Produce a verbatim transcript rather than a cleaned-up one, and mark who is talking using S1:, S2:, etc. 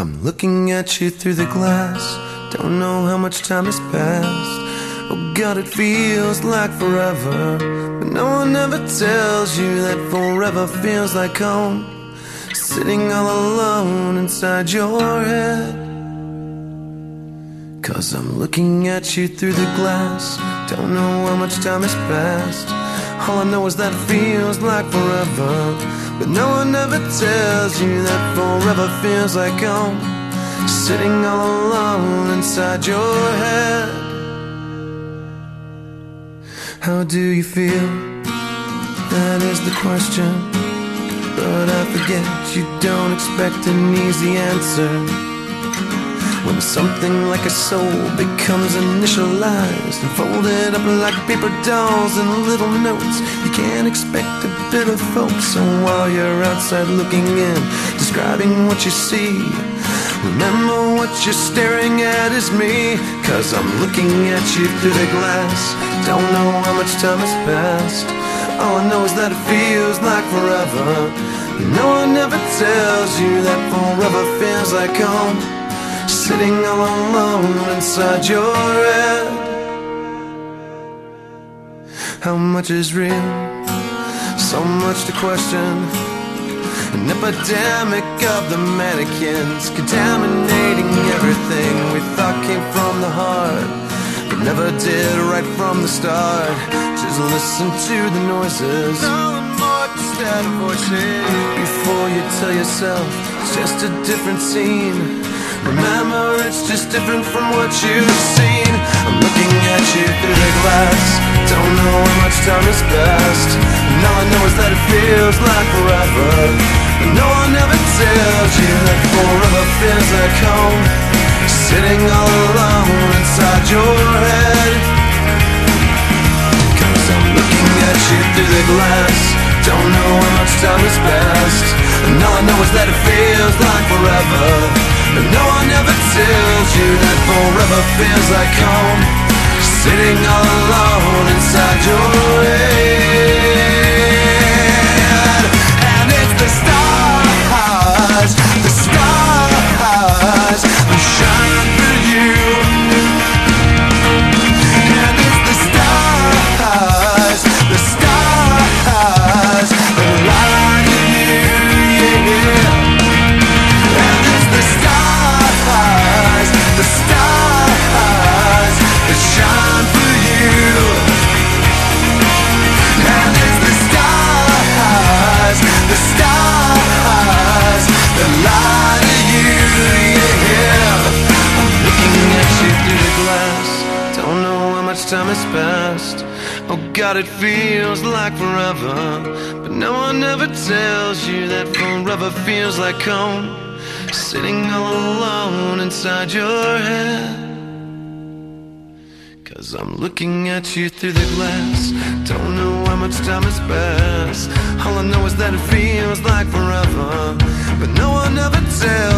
S1: I'm looking at you through the glass. Don't know how much time has passed. Oh God, it feels like forever, but no one ever tells you that forever feels like home. Sitting all alone inside your head. Cause I'm looking at you through the glass. Don't know how much time has passed. All I know is that it feels like forever, but no one ever tells you that forever feels like home. Sitting all alone inside your head. How do you feel? That is the question. But I forget you don't expect an easy answer. When something like a soul becomes initialized and folded up like paper dolls and little notes, you can't expect a bit of folks. So while you're outside looking in, describing what you see, remember what you're staring at is me. Cause I'm looking at you through the glass. Don't know how much time has passed. All I know is that it feels like forever, but no one ever tells you that forever feels like home. Sitting all alone inside your head. How much is real? So much to question. An epidemic of the mannequins, contaminating everything we thought came from the heart, but never did right from the start. Just listen to the noises, instead of voices, before you tell yourself it's just a different scene. Remember, it's just different from what you've seen. I'm looking at you through the glass. Don't know how much time has passed, and all I know is that it feels like forever, but no one ever tells you that forever feels like home. Sitting all alone inside your head. Cause I'm looking at you through the glass. Don't know how much time has passed, and all I know is that it feels like forever, but no one ever tells you that forever feels like home. Sitting all alone inside your head. And it's the stars, the stars that shine for you. And it's the stars, the stars that light you, yeah. And it's the stars, the stars that shine for you. And it's the stars, the stars that light you, yeah. I'm looking at you through the glass. Don't know how much time has passed. Oh God, it feels like forever, but no one ever tells you that forever feels like home. Sitting all alone inside your head. Cause I'm looking at you through the glass. Don't know how much time has passed. All I know is that it feels like forever, but no one ever tells